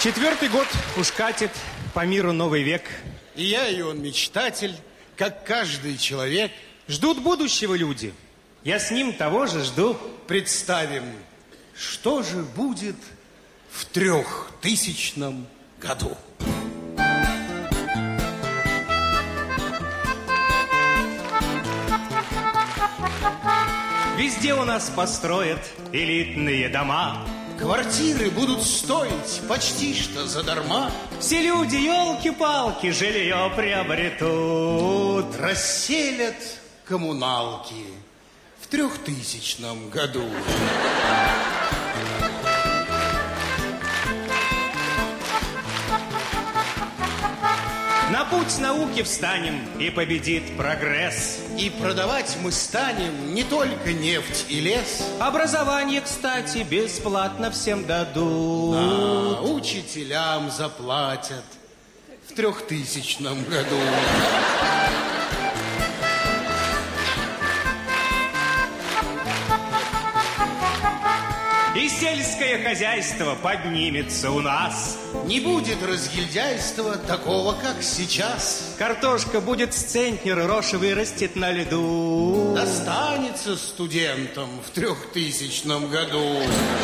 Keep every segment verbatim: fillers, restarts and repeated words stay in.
Четвертый год уж катит по миру новый век. И я, и он мечтатель, как каждый человек. Ждут будущего люди. Я с ним того же жду. Представим, что же будет в трехтысячном году. Везде у нас построят элитные дома. Квартиры будут стоить почти что задарма. Все люди, елки-палки, жилье приобретут. Расселят коммуналки в трехтысячном году. На путь науки встанем, и победит прогресс. И продавать мы станем не только нефть и лес. Образование, кстати, бесплатно всем дадут. А учителям заплатят в трехтысячном году. И сельское хозяйство поднимется у нас. Не будет разгильдяйства такого, как сейчас. Картошка будет с центнера, рожь вырастет на льду. Достанется студентам в трехтысячном году.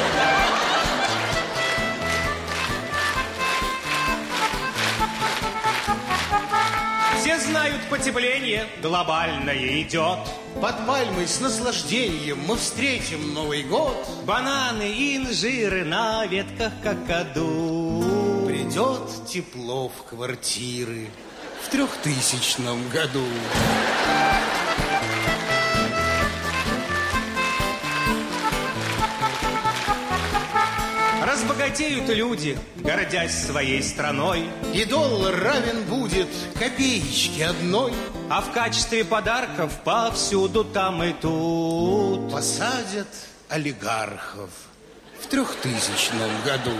Все знают, потепление глобальное идет. Под пальмой с наслаждением мы встретим Новый год. Бананы и инжиры на ветках какаду. Придет тепло в квартиры в трехтысячном году. Разбогатеют люди, гордясь своей страной. И доллар равен будет копеечке одной. А в качестве подарков повсюду там и тут посадят олигархов в трехтысячном году.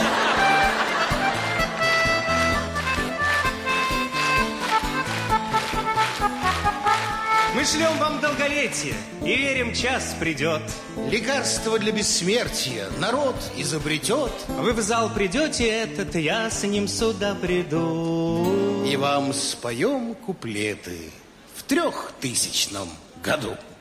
Мы шлем вам долголетие и верим, час придет. Лекарство для бессмертия народ изобретет. Вы в зал придете этот, я с ним сюда приду. И вам споем куплеты в трехтысячном году.